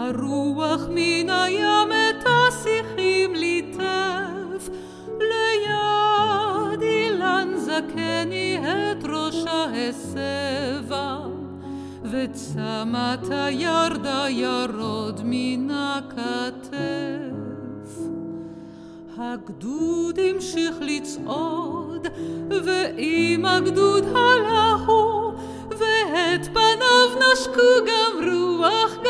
הרוח מן הים את השיחים ליטף, ליד אילן זקני את ראשה הסבה, וצמת הירדה ירוד מן הכתף. הגדוד המשיך לצעוד, ועם הגדוד הלכו, ואת פניו נשקו גם רוח